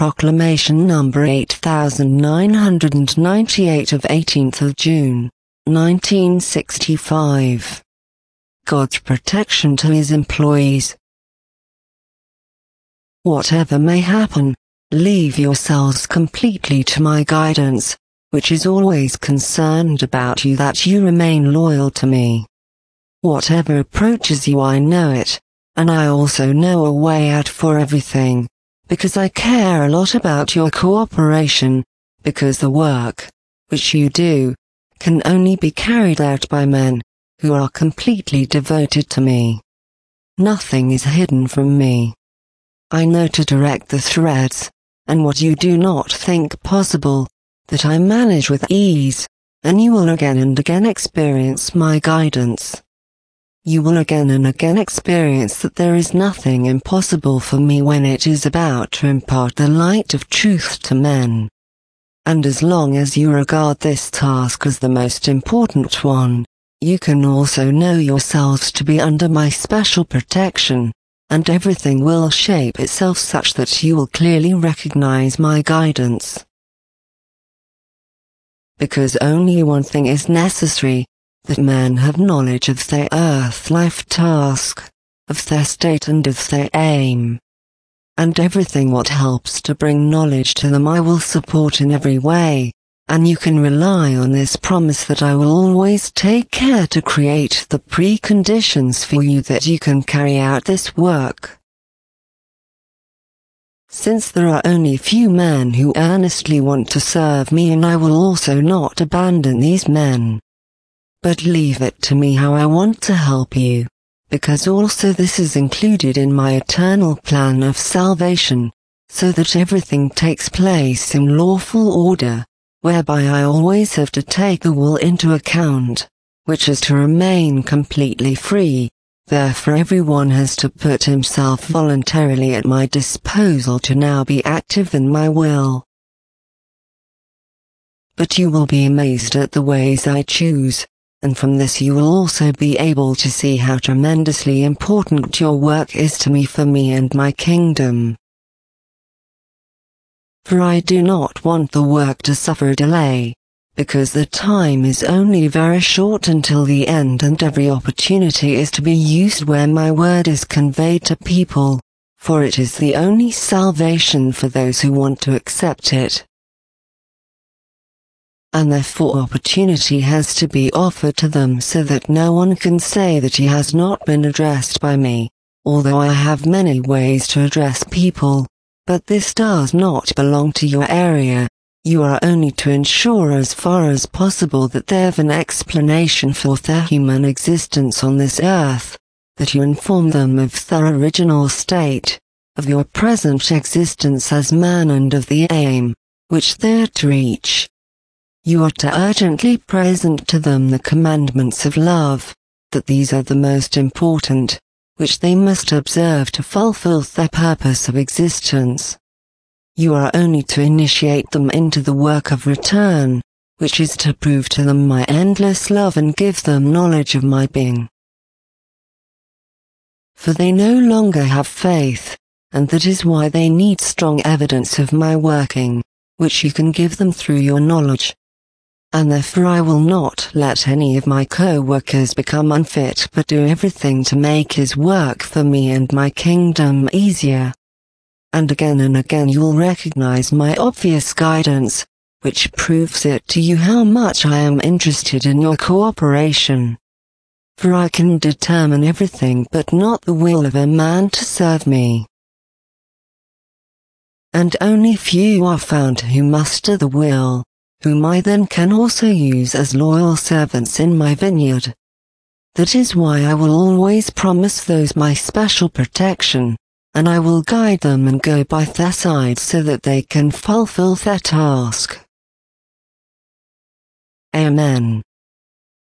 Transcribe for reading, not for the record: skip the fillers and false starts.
Proclamation number 8998 of 18th of June, 1965. God's protection to his employees. Whatever may happen, leave yourselves completely to my guidance, which is always concerned about you, that you remain loyal to me. Whatever approaches you, I know it, and I also know a way out for everything, because I care a lot about your cooperation, because the work, which you do, can only be carried out by men who are completely devoted to me. Nothing is hidden from me. I know to direct the threads, and what you do not think possible, that I manage with ease, and you will again and again experience my guidance. You will again and again experience that there is nothing impossible for me when it is about to impart the light of truth to men. And as long as you regard this task as the most important one, you can also know yourselves to be under my special protection, and everything will shape itself such that you will clearly recognize my guidance. Because only one thing is necessary, that men have knowledge of their earth-life task, of their state and of their aim. And everything what helps to bring knowledge to them I will support in every way, and you can rely on this promise that I will always take care to create the preconditions for you that you can carry out this work. Since there are only few men who earnestly want to serve me, and I will also not abandon these men. But leave it to me how I want to help you, because also this is included in my eternal plan of salvation, so that everything takes place in lawful order, whereby I always have to take the will into account, which is to remain completely free. Therefore everyone has to put himself voluntarily at my disposal to now be active in my will. But you will be amazed at the ways I choose, and from this you will also be able to see how tremendously important your work is to me, for me and my kingdom. For I do not want the work to suffer delay, because the time is only very short until the end, and every opportunity is to be used where my word is conveyed to people, for it is the only salvation for those who want to accept it. And therefore opportunity has to be offered to them, so that no one can say that he has not been addressed by me, although I have many ways to address people, but this does not belong to your area. You are only to ensure as far as possible that they have an explanation for their human existence on this earth, that you inform them of their original state, of your present existence as man, and of the aim, which they are to reach. You are to urgently present to them the commandments of love, that these are the most important, which they must observe to fulfill their purpose of existence. You are only to initiate them into the work of return, which is to prove to them my endless love and give them knowledge of my being. For they no longer have faith, and that is why they need strong evidence of my working, which you can give them through your knowledge. And therefore I will not let any of my co-workers become unfit, but do everything to make his work for me and my kingdom easier. And again you will recognize my obvious guidance, which proves it to you how much I am interested in your cooperation. For I can determine everything but not the will of a man to serve me. And only few are found who muster the will, whom I then can also use as loyal servants in my vineyard. That is why I will always promise those my special protection, and I will guide them and go by their side so that they can fulfill their task. Amen.